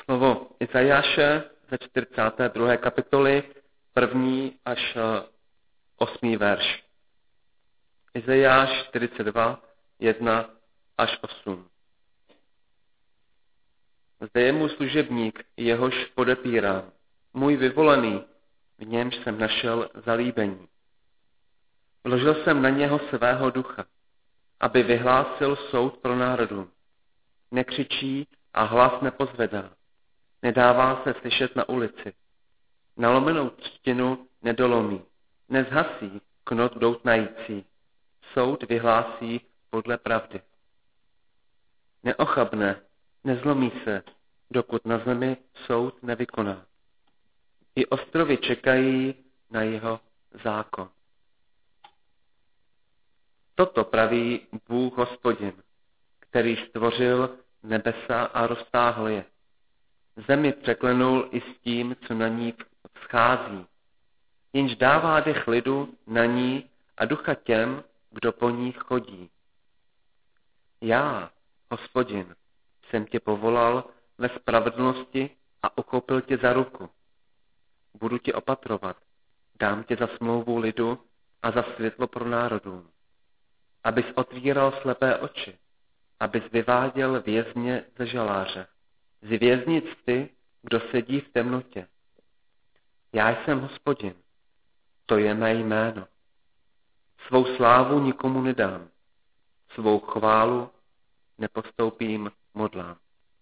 slovo Izajáše ze 42. kapitoly, 1. až 8. verš. Izajáš 42, 1 až 8. Zde je můj služebník, jehož podepírám, můj vyvolený, v němž jsem našel zalíbení. Vložil jsem na něho svého ducha, aby vyhlásil soud pro národům. Nekřičí a hlas nepozvedá. Nedává se slyšet na ulici. Nalomenou třtinu nedolomí. Nezhasí knot doutnající. Soud vyhlásí podle pravdy. Neochabne, nezlomí se, dokud na zemi soud nevykoná. I ostrovy čekají na jeho zákon. Toto praví Bůh Hospodin, který stvořil nebesa a roztáhl je. Zemi překlenul i s tím, co na ní vzchází. Jenž dává dech lidu na ní a ducha těm, kdo po ní chodí. Já, Hospodin, jsem tě povolal ve spravedlnosti a uchopil tě za ruku. Budu tě opatrovat, dám tě za smlouvu lidu a za světlo pro národům. Abys otvíral slepé oči, abys vyváděl vězně ze žaláře. Z věznic ty, kdo sedí v temnotě. Já jsem Hospodin, to je mé jméno. Svou slávu nikomu nedám, svou chválu nepostoupím modlám.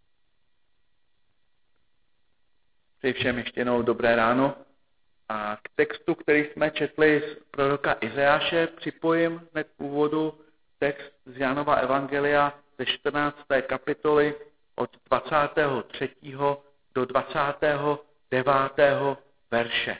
Přeji všem ještě jednou dobré ráno a k textu, který jsme četli z proroka Izajáše, připojím hned k úvodu text z Janova evangelia ze 14. kapitoly od 23. do 29. verše.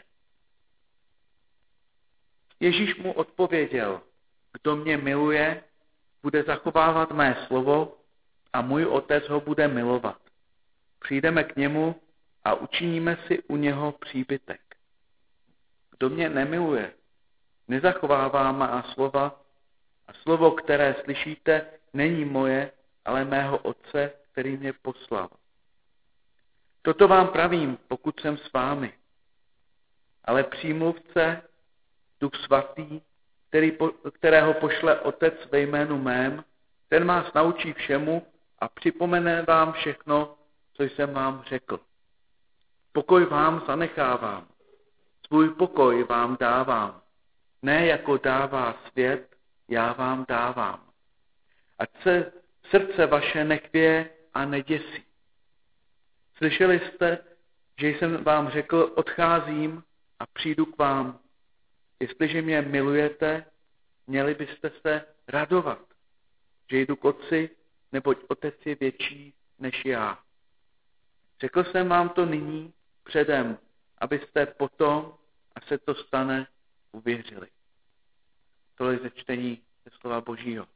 Ježíš mu odpověděl, kdo mě miluje, bude zachovávat mé slovo a můj otec ho bude milovat. Přijdeme k němu a učiníme si u něho příbytek. Kdo mě nemiluje, nezachovává má slova a slovo, které slyšíte, není moje, ale mého Otce, který mě poslal. Toto vám pravím, pokud jsem s vámi. Ale přímluvce, Duch Svatý, kterého pošle Otec ve jménu mém, ten vás naučí všemu a připomene vám všechno, co jsem vám řekl. Pokoj vám zanechávám, svůj pokoj vám dávám. Ne jako dává svět, já vám dávám. Ať se srdce vaše nechvěje a neděsí. Slyšeli jste, že jsem vám řekl, odcházím a přijdu k vám. Jestliže mě milujete, měli byste se radovat, že jdu k Otci, neboť Otec je větší než já. Řekl jsem vám to nyní předem, abyste potom, a se to stane, uvěřili. Tohle ze čtení ze slova Božího.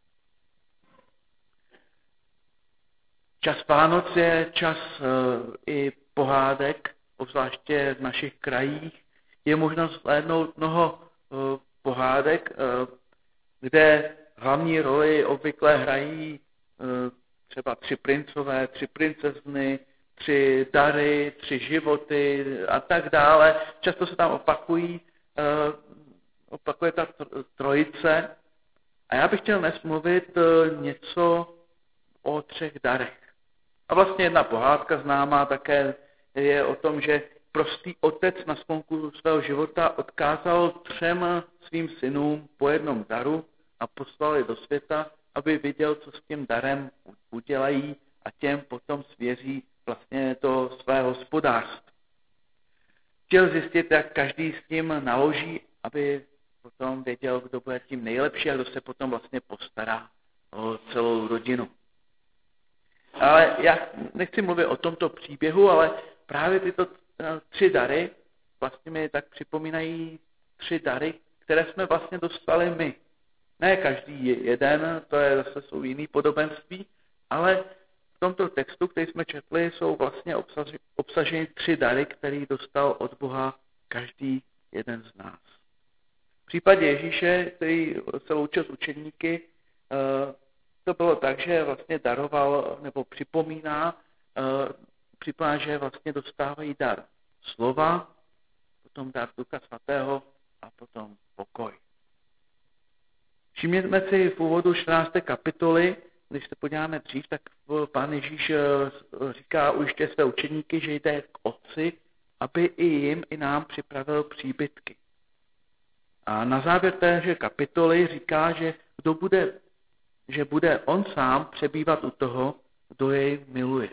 Čas Vánoc je čas i pohádek, obzvláště v našich krajích. Je možno zhlédnout mnoho pohádek, kde hlavní roli obvykle hrají třeba 3 princové, 3 princezny, 3 dary, 3 životy a tak dále. Často se tam opakuje ta trojice. A já bych chtěl dnes mluvit něco o 3 darech. A vlastně jedna pohádka známá také je o tom, že prostý otec na sklonku svého života odkázal 3 svým synům po jednom daru a poslal je do světa, aby viděl, co s tím darem udělají a těm potom svěří vlastně to své hospodářství. Chtěl zjistit, jak každý s tím naloží, aby potom věděl, kdo bude tím nejlepší a kdo se potom vlastně postará o celou rodinu. Ale já nechci mluvit o tomto příběhu, ale právě tyto 3 dary vlastně mi tak připomínají 3 dary, které jsme vlastně dostali my. Ne každý jeden, to je zase jsou jiný podobenství, ale v tomto textu, který jsme četli, jsou vlastně obsaženy 3 dary, které dostal od Boha každý jeden z nás. V případě Ježíše, který se loučil s učedníky, to bylo tak, že vlastně daroval nebo připomíná připomíná, že vlastně dostávají dar slova, potom dar Ducha Svatého a potom pokoj. Všimněme si v úvodu 14. kapitoly, když se podíváme dřív, tak Pán Ježíš říká, ujišťuje své učeníky, že jde k Otci, aby i jim, i nám připravil příbytky. A na závěr téže kapitoly říká, že bude on sám přebývat u toho, kdo jej miluje.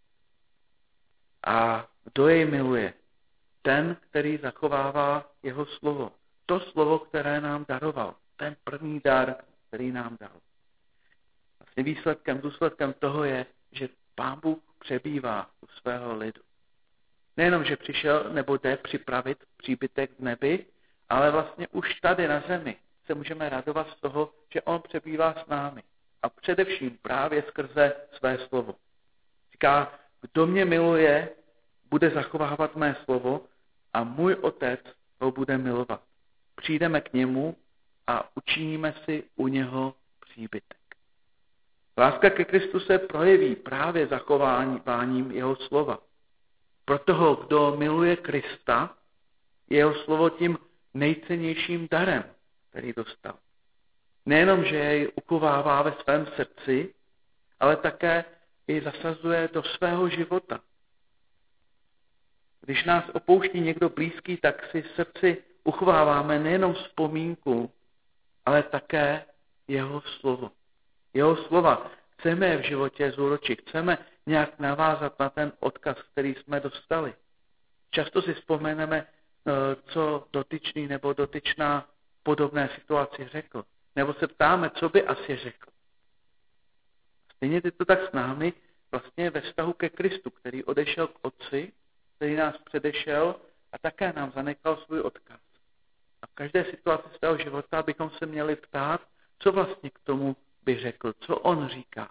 A kdo jej miluje? Ten, který zachovává jeho slovo. To slovo, které nám daroval. Ten první dar, který nám dal. Vlastně důsledkem toho je, že Pán Bůh přebývá u svého lidu. Nejenom, že přišel nebo jde připravit příbytek v nebi, ale vlastně už tady na zemi se můžeme radovat z toho, že on přebývá s námi. A především právě skrze své slovo. Říká, kdo mě miluje, bude zachovávat mé slovo a můj Otec ho bude milovat. Přijdeme k němu a učiníme si u něho příbytek. Láska ke Kristu se projeví právě zachováním jeho slova. Pro toho, kdo miluje Krista, je jeho slovo tím nejcennějším darem, který dostal. Nejenom, že jej uchovává ve svém srdci, ale také i zasazuje do svého života. Když nás opouští někdo blízký, tak si v srdci uchováváme nejenom vzpomínku, ale také jeho slovo. Jeho slova chceme je v životě zúročit, chceme nějak navázat na ten odkaz, který jsme dostali. Často si vzpomeneme, co dotyčný nebo dotyčná v podobné situaci řekl. Nebo se ptáme, co by asi řekl. Stejně je to tak s námi vlastně ve vztahu ke Kristu, který odešel k Otci, který nás předešel a také nám zanechal svůj odkaz. A v každé situaci svého života bychom se měli ptát, co vlastně k tomu by řekl, co on říká.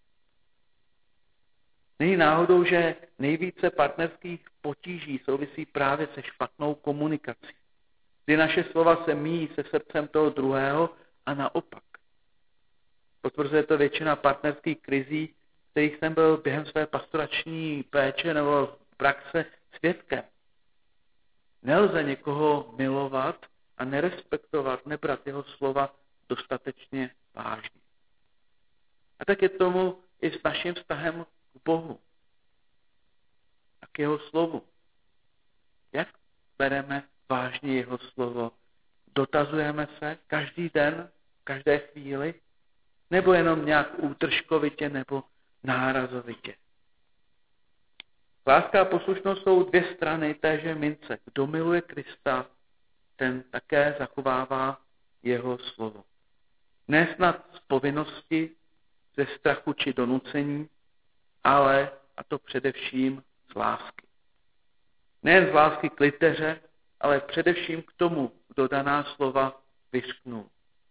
Není náhodou, že nejvíce partnerských potíží souvisí právě se špatnou komunikací, kdy naše slova se míjí se srdcem toho druhého a naopak. Potvrzuje to většina partnerských krizí, kterých jsem byl během své pastorační péče nebo praxe svědkem. Nelze někoho milovat a nerespektovat, nebrat jeho slova dostatečně vážně. A tak je tomu i s naším vztahem k Bohu a k jeho slovu. Jak bereme vážně jeho slovo? Dotazujeme se každý den, každé chvíli? Nebo jenom nějak útržkovitě nebo nárazovitě? Láska a poslušnost jsou dvě strany téže mince. Kdo miluje Krista, ten také zachovává jeho slovo. Ne snad z povinnosti, ze strachu či donucení, ale, a to především z lásky. Nejen z lásky k liteře, ale především k tomu, kdo daná slova vyřknul.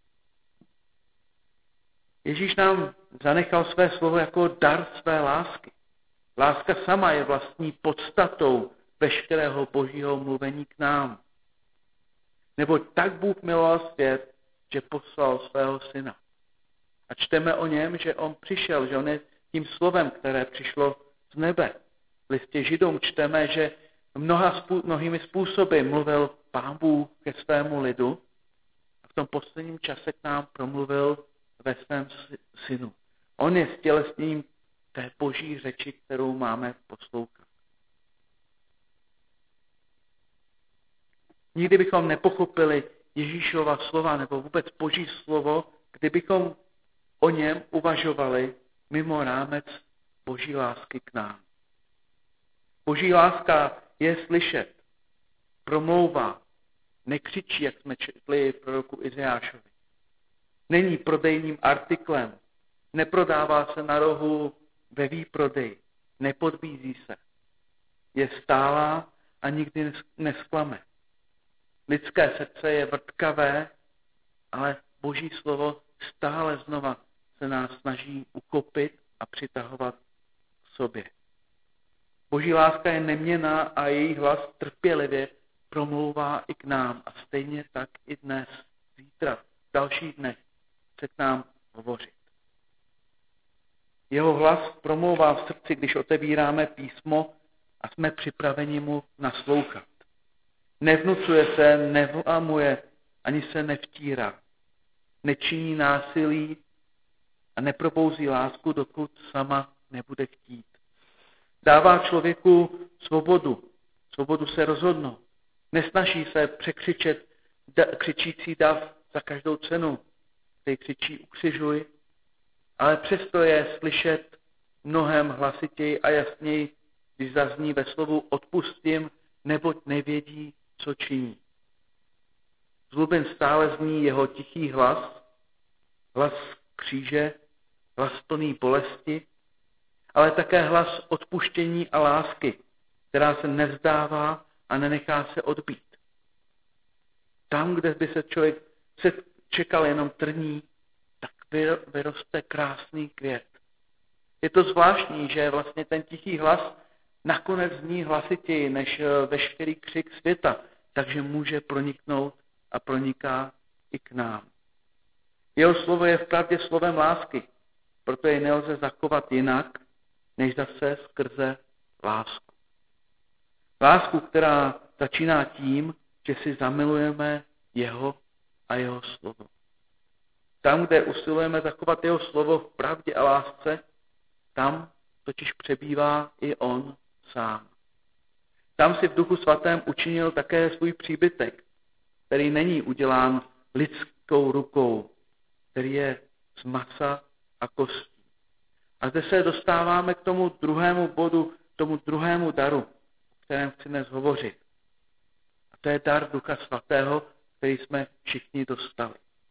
Ježíš nám zanechal své slovo jako dar své lásky. Láska sama je vlastní podstatou veškerého božího mluvení k nám. Neboť tak Bůh miloval svět, že poslal svého syna. A čteme o něm, že on přišel, že on je tím slovem, které přišlo z nebe. V listě Židům čteme, že mnohými způsoby mluvil Pán Bůh ke svému lidu a v tom posledním čase k nám promluvil ve svém synu. On je stělesněním té boží řeči, kterou máme poslouchat. Nikdy bychom nepochopili Ježíšova slova nebo vůbec boží slovo, kdybychom o něm uvažovali mimo rámec boží lásky k nám. Boží láska je slyšet, promlouvá, nekřičí, jak jsme četli v proroku Izajášovi. Není prodejním artiklem, neprodává se na rohu ve výprodeji, nepodbízí se. Je stálá a nikdy nesklame. Lidské srdce je vrtkavé, ale boží slovo stále znova se nás snaží uchopit a přitahovat k sobě. Boží láska je neměnná a její hlas trpělivě promlouvá i k nám a stejně tak i dnes, zítra, v dalších dnech chce k nám hovořit. Jeho hlas promlouvá v srdci, když otevíráme písmo a jsme připraveni mu naslouchat. Nevnucuje se, nevlamuje, ani se nevtírá. Nečiní násilí a neprobouzí lásku, dokud sama nebude chtít. Dává člověku svobodu se rozhodnout. Nesnaží se překřičet křičící dav za každou cenu, který křičí ukřižuj, ale přesto je slyšet mnohem hlasitěji a jasněji, když zazní ve slovu odpustím, neboť nevědí, co činí. Z hlubin stále zní jeho tichý hlas kříže, hlas plný bolesti, ale také hlas odpuštění a lásky, která se nevzdává a nenechá se odbít. Tam, kde by se člověk čekal jenom trní, tak vyroste krásný květ. Je to zvláštní, že vlastně ten tichý hlas nakonec zní hlasitěji než veškerý křik světa, takže může proniknout a proniká i k nám. Jeho slovo je vpravdě slovem lásky, proto jej nelze zachovat jinak, než zase skrze lásku. Lásku, která začíná tím, že si zamilujeme jeho a jeho slovo. Tam, kde usilujeme zachovat jeho slovo v pravdě a lásce, tam totiž přebývá i on sám. Tam si v Duchu Svatém učinil také svůj příbytek, který není udělán lidskou rukou, který je z masa a kostí. A zde se dostáváme k tomu druhému bodu, tomu druhému daru, o kterém chci dnes hovořit. A to je dar Ducha Svatého, který jsme všichni dostali.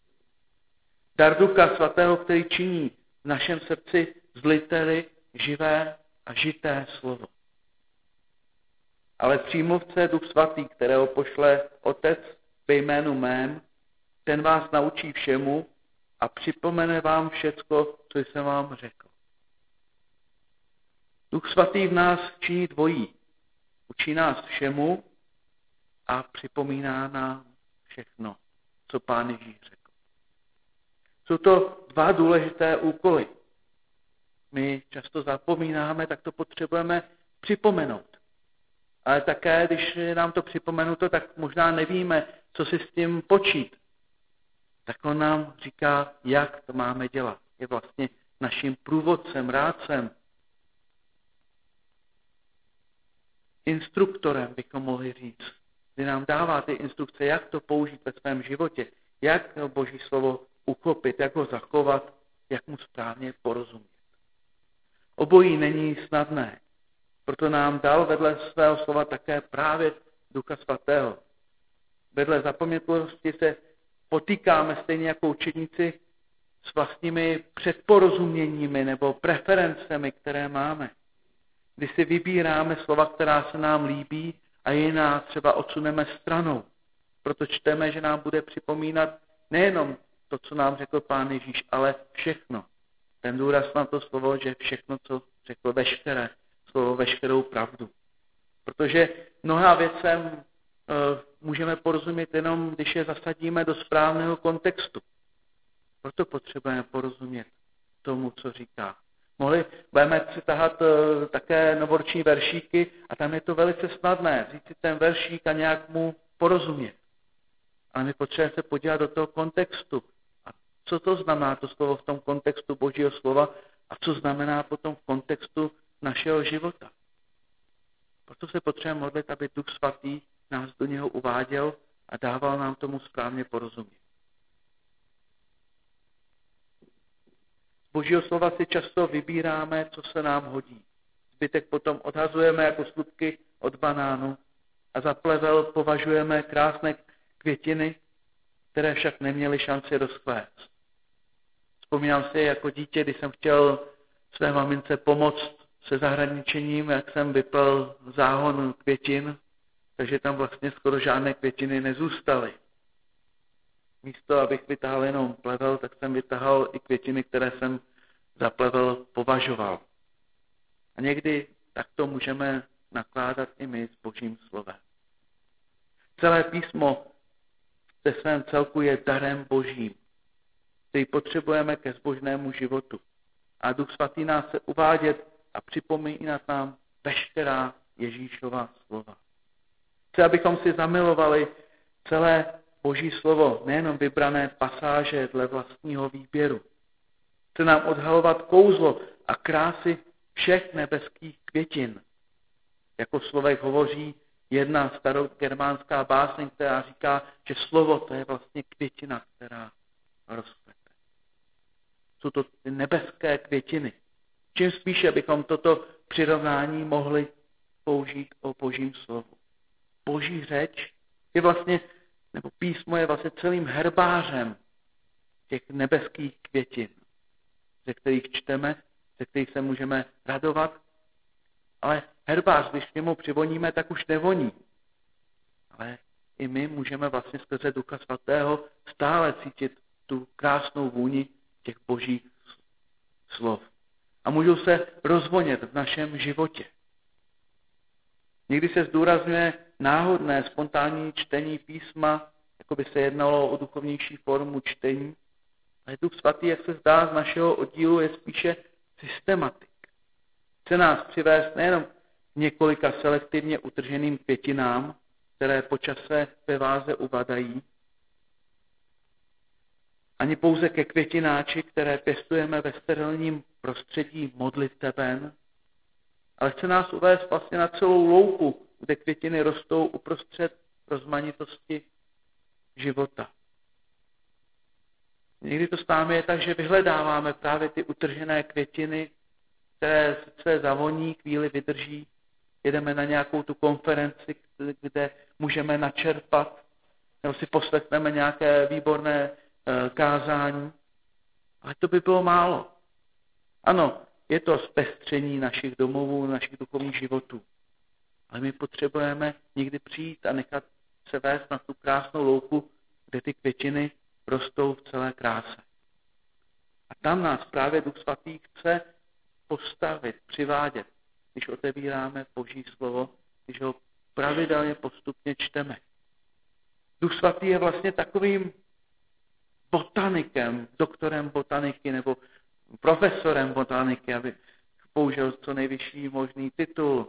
Dar Ducha Svatého, který činí v našem srdci zliteli živé a žité slovo. Ale přímluvce Duch Svatý, kterého pošle Otec ve jménu mém, ten vás naučí všemu a připomene vám všecko, co jsem vám řekl. Duch Svatý v nás činí dvojí. Učí nás všemu a připomíná nám všechno, co Pán Ježíš řekl. Jsou to dva důležité úkoly. My často zapomínáme, tak to potřebujeme připomenout. Ale také, když je nám to připomenuto, tak možná nevíme, co si s tím počít. Tak on nám říká, jak to máme dělat. Je vlastně naším průvodcem, rádcem, instruktorem, bychom mohli říct, kdy nám dává ty instrukce, jak to použít ve svém životě, jak Boží slovo uchopit, jak ho zachovat, jak mu správně porozumět. Obojí není snadné, proto nám dal vedle svého slova také právě Ducha Svatého. Vedle zapomnětlosti se potýkáme stejně jako učedníci s vlastními předporozuměními nebo preferencemi, které máme. Kdy si vybíráme slova, která se nám líbí a jiná třeba odsuneme stranou. Proto čteme, že nám bude připomínat nejenom to, co nám řekl Pán Ježíš, ale všechno. Ten důraz na to slovo, že všechno, co řekl, veškeré slovo, veškerou pravdu. Protože mnoha věcem můžeme porozumět jenom, když je zasadíme do správného kontextu. Proto potřebujeme porozumět tomu, co říká. Budeme si tahat také novoroční veršíky a tam je to velice snadné, vzít si ten veršík a nějak mu porozumět. Ale my potřebujeme se podívat do toho kontextu. A co to znamená to slovo v tom kontextu Božího slova a co znamená potom v kontextu našeho života. Proto se potřebujeme modlit, aby Duch Svatý nás do něho uváděl a dával nám tomu správně porozumět. Z Božího slova si často vybíráme, co se nám hodí. Zbytek potom odhazujeme jako slupky od banánu a za plevel považujeme krásné květiny, které však neměly šanci rozkvést. Vzpomínám si jako dítě, když jsem chtěl své mamince pomoct se zahradničením, jak jsem vyplel záhon květin, takže tam vlastně skoro žádné květiny nezůstaly. Místo, abych vytáhl jenom plevel, tak jsem vytáhl i květiny, které jsem za plevel považoval. A někdy takto můžeme nakládat i my s Božím slovem. Celé písmo ve svém celku je darem Božím, který potřebujeme ke zbožnému životu. a Duch Svatý nás chce uvádět a připomínat nám veškerá Ježíšova slova. Chce, abychom si zamilovali celé Boží slovo, nejenom vybrané pasáže dle vlastního výběru. Chce nám odhalovat kouzlo a krásy všech nebeských květin. Jako Slovek hovoří jedna starogermánská báseň, která říká, že slovo to je vlastně květina, která rozkvete. Jsou to ty nebeské květiny. Čím spíše bychom toto přirovnání mohli použít o Božím slovu. Boží řeč je vlastně, nebo písmo je vlastně celým herbářem těch nebeských květin, ze kterých čteme, ze kterých se můžeme radovat. Ale herbář, když k němu přivoníme, tak už nevoní. Ale i my můžeme vlastně skrze Ducha Svatého stále cítit tu krásnou vůni těch božích slov. A můžou se rozvonět v našem životě. Někdy se zdůrazňuje náhodné, spontánní čtení písma, jako by se jednalo o duchovnější formu čtení. Ale Duch Svatý, jak se zdá z našeho oddílu, je spíše systematik. Chce nás přivést nejenom k několika selektivně utrženým květinám, které po čase ve váze uvadají, ani pouze ke květináči, které pěstujeme ve sterilním prostředí modliteben, ale chce nás uvést vlastně na celou louku, kde květiny rostou uprostřed rozmanitosti života. Někdy to s námi je tak, že vyhledáváme právě ty utržené květiny, které sice zavoní, chvíli vydrží, jedeme na nějakou tu konferenci, kde můžeme načerpat, nebo si poslechneme nějaké výborné kázání, ale to by bylo málo. Ano, je to zpestření našich domovů, našich duchovních životů, ale my potřebujeme někdy přijít a nechat se vést na tu krásnou louku, kde ty květiny rostou v celé kráse. A tam nás právě Duch Svatý chce postavit, přivádět, když otevíráme Boží slovo, když ho pravidelně postupně čteme. Duch Svatý je vlastně takovým botanikem, doktorem botaniky nebo profesorem botaniky, aby použil co nejvyšší možný titul.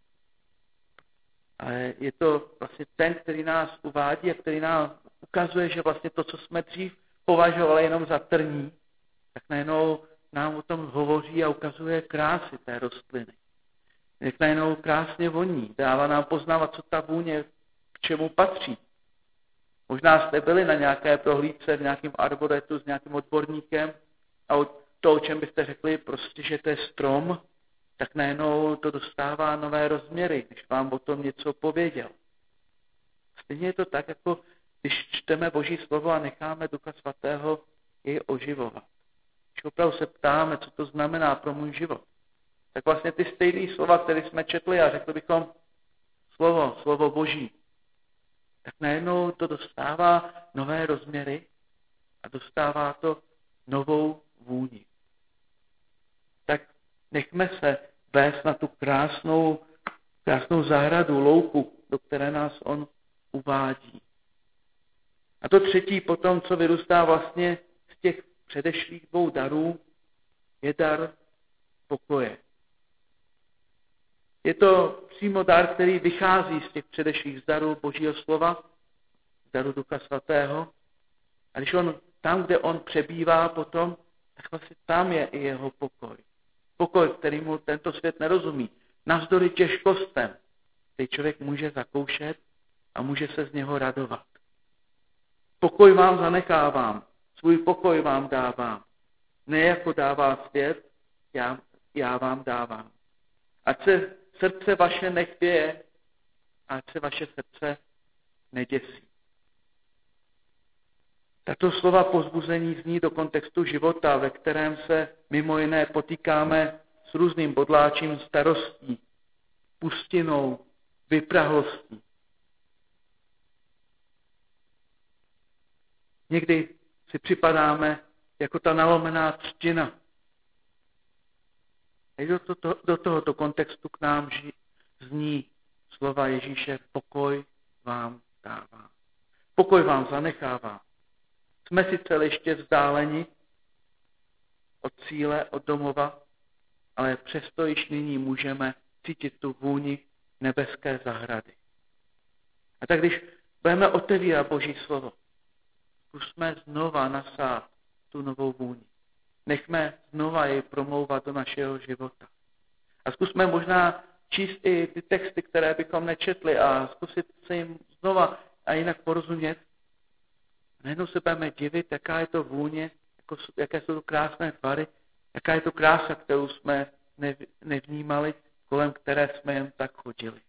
Ale je to vlastně ten, který nás uvádí a který nám ukazuje, že vlastně to, co jsme dřív považovali jenom za trní, tak najednou nám o tom hovoří a ukazuje krásy té rostliny. Jak najednou krásně voní, dává nám poznávat, co ta vůně k čemu patří. Možná jste byli na nějaké prohlídce v nějakém arboretu s nějakým odborníkem a to, o čem byste řekli, prostě, že to je strom, tak najednou to dostává nové rozměry, když vám o tom něco pověděl. Stejně je to tak, jako když čteme Boží slovo a necháme Ducha Svatého jej oživovat. Když opravdu se ptáme, co to znamená pro můj život, tak vlastně ty stejné slova, které jsme četli a řekli bychom slovo Boží, tak najednou to dostává nové rozměry a dostává to novou vůni. Tak nechme se vést na tu krásnou zahradu, louku, do které nás on uvádí. A to třetí potom, co vyrůstá vlastně z těch předešlých dvou darů, je dar pokoje. Je to přímo dar, který vychází z těch předešlých darů Božího slova, daru Ducha Svatého. A když on tam, kde on přebývá potom, tak vlastně tam je i jeho pokoj. Pokoj, kterýmu tento svět nerozumí. Navzdory těžkostem, který člověk může zakoušet a může se z něho radovat. Pokoj vám zanechávám, svůj pokoj vám dávám. Ne jako dává svět, já vám dávám. Ať se srdce vaše nechvěje, ať se vaše srdce neděsí. Tato slova povzbuzení zní do kontextu života, ve kterém se mimo jiné potýkáme s různým bodláčím starostí, pustinou, vyprahlostí. Někdy si připadáme jako ta nalomená třtina. A do tohoto kontextu k nám zní slova Ježíše: pokoj vám dává. Pokoj vám zanechává. Jsme sice ještě vzdáleni, od cíle, od domova, ale přesto již nyní můžeme cítit tu vůni nebeské zahrady. A tak když budeme otevírat Boží slovo, zkusme znova nasát tu novou vůni. Nechme znova jej promlouvat do našeho života. A zkusme možná číst i ty texty, které bychom nečetli a zkusit se jim znova a jinak porozumět. Najednou se budeme divit, jaká je to vůně, jaké jsou to krásné tvary, jaká je to krása, kterou jsme nevnímali, kolem které jsme jen tak chodili.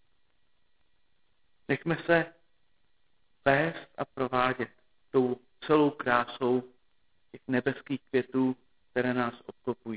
Nechme se vést a provádět tou celou krásou těch nebeských květů, které nás obklopují.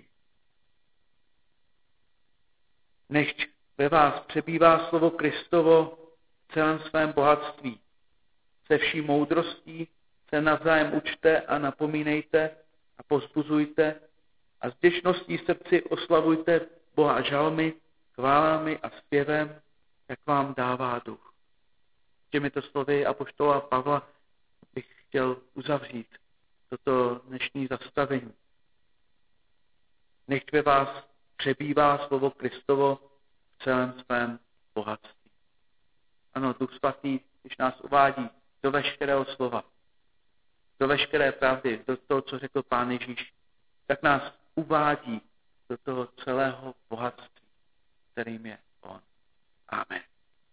Nechť ve vás přebývá slovo Kristovo v celém svém bohatství. Se vší moudrostí se navzájem učte a napomínejte a povzbuzujte a s vděčností srdci oslavujte Boha žalmy, chválami a zpěvem, jak vám dává duch. Těmito slovy apoštola Pavla bych chtěl uzavřít toto dnešní zastavení. Nechť ve vás přebývá slovo Kristovo v celém svém bohatství. Ano, Duch Svatý, když nás uvádí do veškerého slova, do veškeré pravdy, do toho, co řekl Pán Ježíš, tak nás uvádí do toho celého bohatství, kterým je on. Amen.